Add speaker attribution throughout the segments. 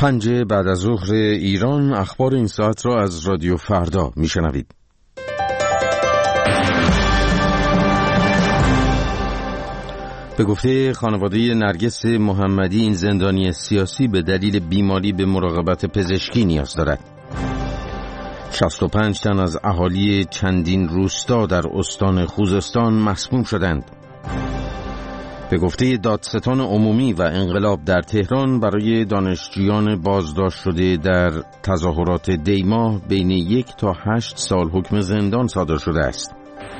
Speaker 1: 5 بعد از ظهر ایران، اخبار این ساعت را از رادیو فردا میشنوید. به گفته خانواده نرگس محمدی، این زندانی سیاسی به دلیل بیماری به مراقبت پزشکی نیاز دارد. 65 تن از اهالی چندین روستا در استان خوزستان مسموم شدند. به گفته دادستان عمومی و انقلاب در تهران، برای دانشجویان بازداشت شده در تظاهرات دیماه بین 1 تا 8 سال حکم زندان صادر شده است.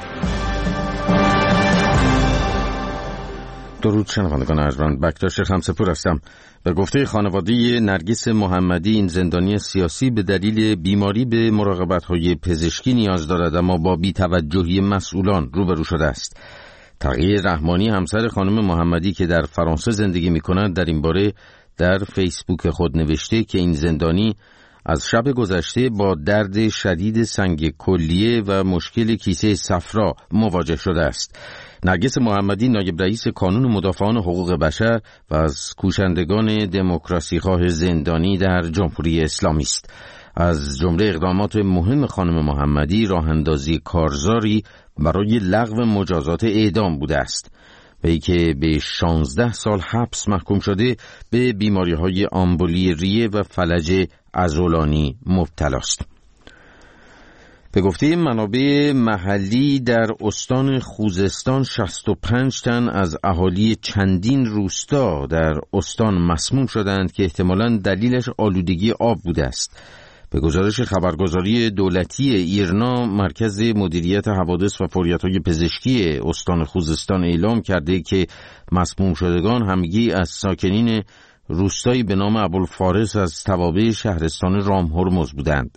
Speaker 1: درود شنوندگان ارجمند، بکتاش خمسه‌پور هستم. به گفته خانواده نرگس محمدی، این زندانی سیاسی به دلیل بیماری به مراقبت‌های پزشکی نیاز دارد، اما با بی‌توجهی مسئولان روبرو شده است. تقی رحمانی، همسر خانم محمدی که در فرانسه زندگی می‌کند، در این باره در فیسبوک خود نوشته که این زندانی از شب گذشته با درد شدید سنگ کلیه و مشکل کیسه صفرا مواجه شده است. نرگس محمدی نایب رئیس کانون مدافعان حقوق بشر و از کوشندگان دموکراسی‌خواه زندانی در جمهوری اسلامی است. از جمله اقدامات مهم خانم محمدی راه‌اندازی کارزاری برای لغو مجازات اعدام بوده است. وی که به 16 سال حبس محکوم شده، به بیماری‌های آمبولی ریه و فلج عضلانی مبتلا است. به گفته منابع محلی، در استان خوزستان 65 تن از اهالی چندین روستا در استان مسموم شدند که احتمالاً دلیلش آلودگی آب بوده است. به گزارش خبرگزاری دولتی ایرنا، مرکز مدیریت حوادث و فوریت‌های پزشکی استان خوزستان اعلام کرده که مسموم شدگان همگی از ساکنین روستایی به نام ابوالفارس از توابع شهرستان رامهرمز بودند.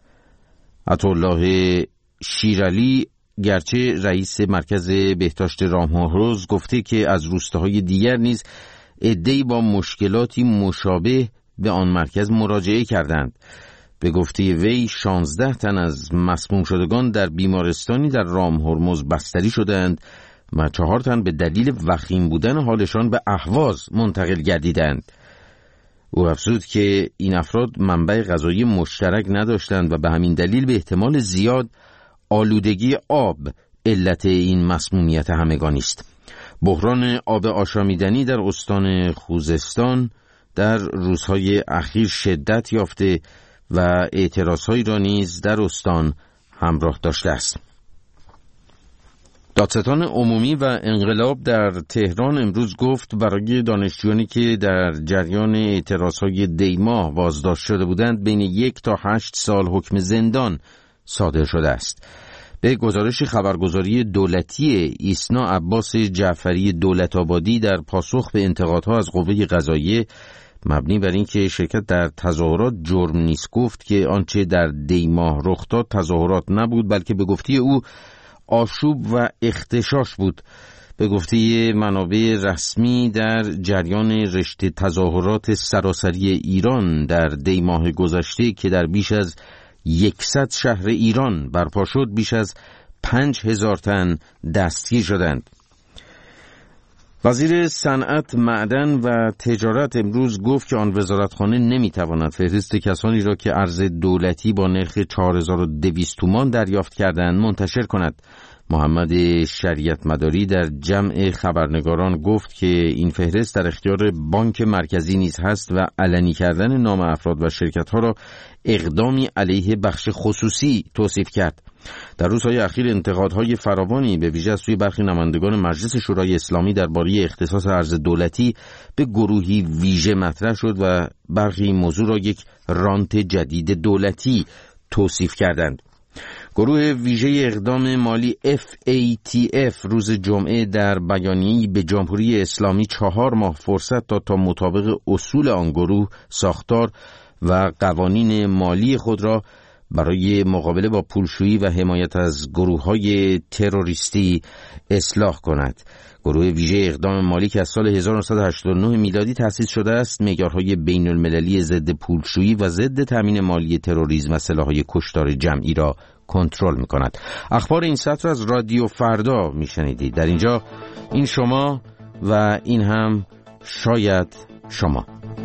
Speaker 1: عطاالله شیرعلی گرچه رئیس مرکز بهداشت رامهرمز گفته که از روستاهای دیگر نیز عده‌ای با مشکلاتی مشابه به آن مرکز مراجعه کردند. به گفته وی 16 تن از مسموم شدگان در بیمارستانی در رامهرمز بستری شدند و 4 تن به دلیل وخیم بودن حالشان به اهواز منتقل گردیدند. او افزود که این افراد منبع غذایی مشترک نداشتند و به همین دلیل به احتمال زیاد آلودگی آب علت این مسمومیت همگانی است. بحران آب آشامیدنی در استان خوزستان در روزهای اخیر شدت یافته و اعتراضهایی را نیز در استان همراه داشته است. دادستان عمومی و انقلاب در تهران امروز گفت برای دانشجویانی که در جریان اعتراضهای دیماه بازداشت شده بودند بین 1 تا 8 سال حکم زندان صادر شده است. به گزارش خبرگزاری دولتی ایسنا، عباس جعفری دولت‌آبادی در پاسخ به انتقادها از قوه قضاییه مبنی بر اینکه شرکت در تظاهرات جرم نیست، گفت که آنچه در دیماه رخ داد تظاهرات نبود، بلکه به گفته او آشوب و اغتشاش بود. به گفته منابع رسمی، در جریان رشته تظاهرات سراسری ایران در دیماه گذشته که در بیش از 100 شهر ایران برپا شد، بیش از 5000 تن دستگیر شدند. وزیر صنعت، معدن و تجارت امروز گفت که آن وزارتخانه نمیتواند فهرست کسانی را که ارز دولتی با نرخ 4200 تومان دریافت کردند منتشر کند. محمد شریعت مداری در جمع خبرنگاران گفت که این فهرست در اختیار بانک مرکزی نیز هست و علنی کردن نام افراد و شرکت‌ها را اقدامی علیه بخش خصوصی توصیف کرد. در روزهای اخیر انتقادهای فراوانی به ویژه از سوی برخی نمایندگان مجلس شورای اسلامی درباره اختصاص ارز دولتی به گروهی ویژه مطرح شد و برخی موضوع را یک رانت جدید دولتی توصیف کردند. گروه ویژه اقدام مالی FATF روز جمعه در بیانیه‌ای به جمهوری اسلامی 4 ماه فرصت داد تا مطابق اصول آن گروه ساختار و قوانین مالی خود را برای مقابله با پولشویی و حمایت از گروه‌های تروریستی اصلاح کند. گروه ویژه اقدام مالی که از سال 1989 میلادی تأسیس شده است، معیارهای بین‌المللی ضد پولشویی و ضد تامین مالی تروریسم و سلاح‌های کشتار جمعی را کنترل می‌کند. اخبار این ساعت را از رادیو فردا می‌شنیدید. در اینجا این شما و این هم شاید شما.